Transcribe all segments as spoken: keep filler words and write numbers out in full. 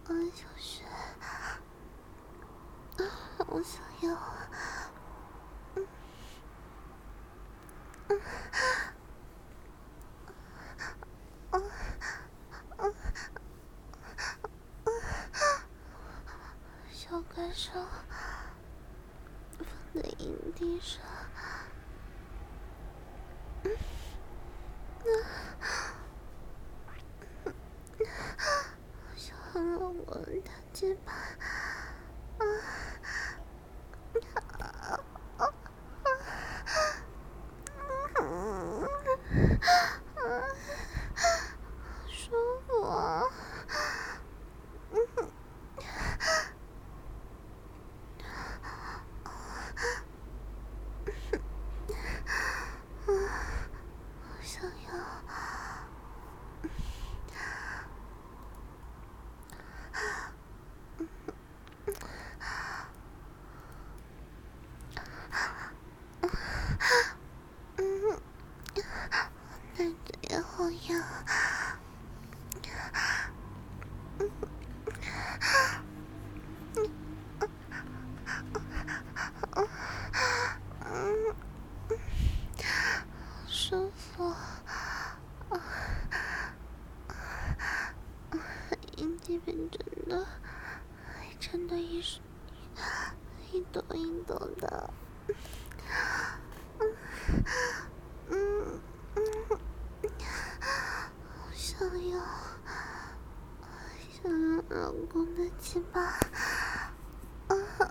啊，小雪，我想要，嗯嗯嗯嗯嗯，小怪兽放在营地上，嗯嗯，想让我的肩膀，啊啊啊啊！嗯嗯，舒服啊！嗯，嗯，我想要，嗯，奶嘴也好痒，嗯嗯嗯，舒服，阴蒂被震的，真的一一抖一抖的，嗯嗯嗯，我想要想要老公的鸡巴，啊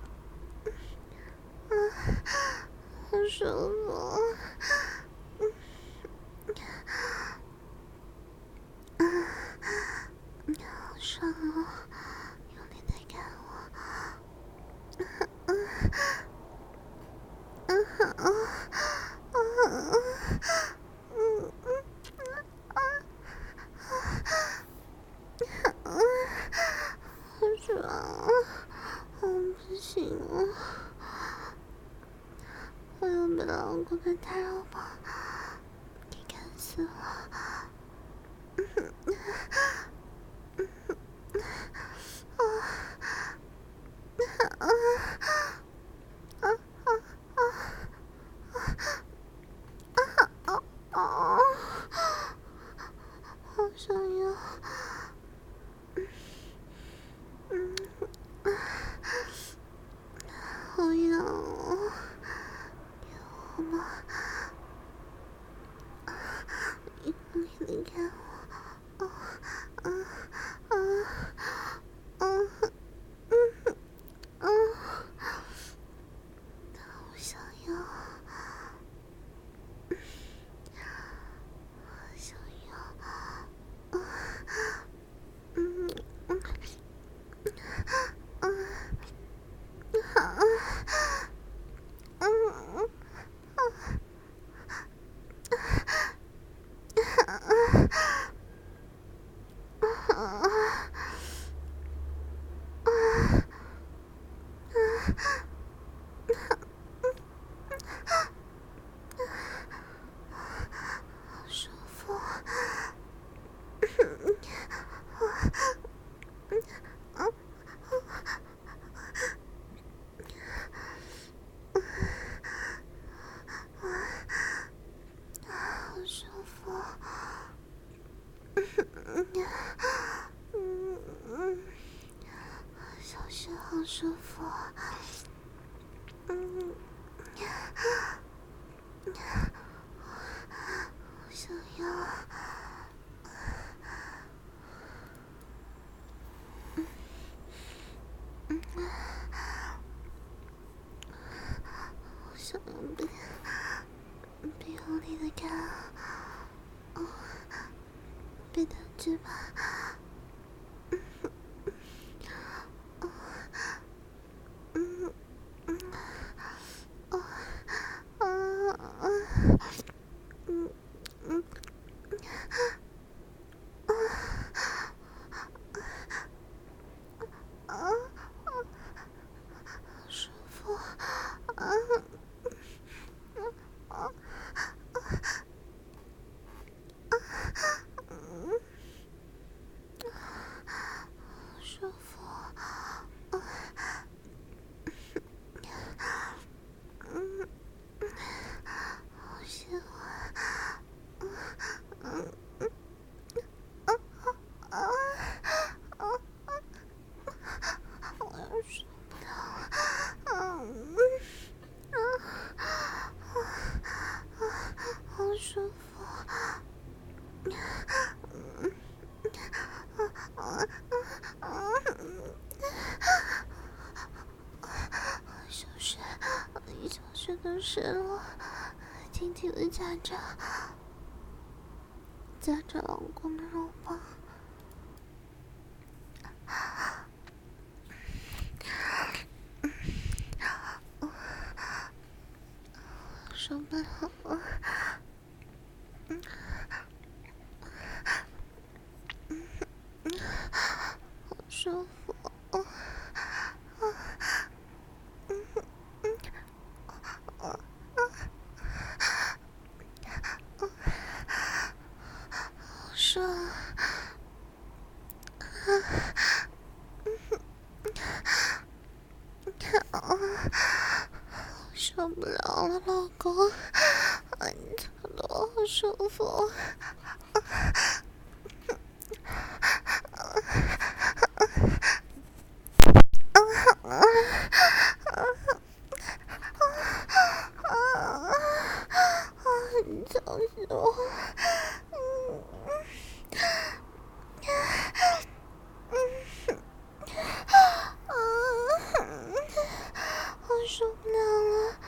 啊，好舒服，嗯啊，好爽哦，用力的干我，嗯嗯嗯嗯嗯嗯嗯，好爽啊！我不行了，我要被老公的大肉棒给干死了！啊啊啊啊啊啊啊！好想要，嗯，好痒哦，给我嘛！你你离开我！啊啊啊啊！嗯啊！我想要，我想要，啊嗯嗯啊啊嗯嗯啊啊！好舒服，嗯好舒服，嗯嗯嗯，小雪好舒服，嗯，我想要，嗯，我想要被被用力的干，哦，被他嘴巴，哦，嗯嗯，哦，啊啊，嗯嗯啊啊，好舒服，啊啊啊！ 舒服。嗯，好喜欢。嗯嗯啊啊啊啊！我要受不了了。嗯啊啊啊！好舒服。嗯啊啊啊啊！小穴，小穴都湿了，紧紧的夹着，夹着老公的肉棒。受不了了。嗯嗯嗯，好舒服。嗯嗯嗯嗯嗯嗯，好爽。受不了了，老公，你怎么都好舒服。你操死我！嗯嗯嗯，我受不了了。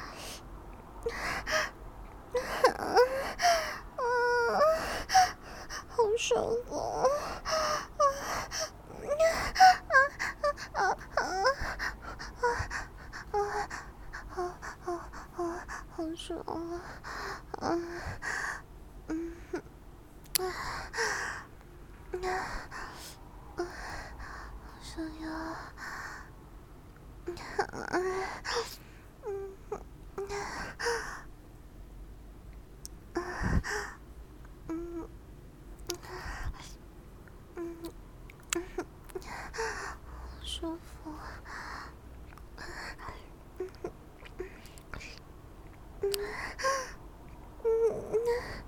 啊啊，好舒服。啊啊啊啊啊啊啊啊！好爽啊！啊嗯啊啊啊！好想要。啊嗯啊嗯嗯嗯，好舒服。嗯嗯嗯。